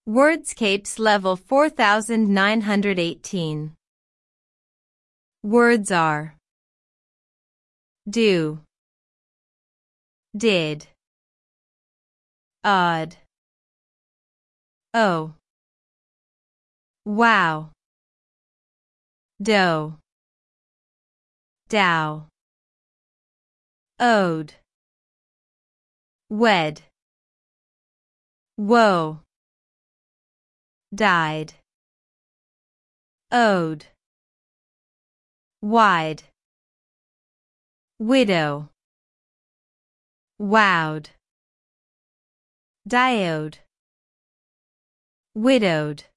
Wordscapes level 4918. Words are do, did, odd, oh, wow, dough, dow, owed, wed, woe, died, owed, wide, widow, wowed, diode, widowed.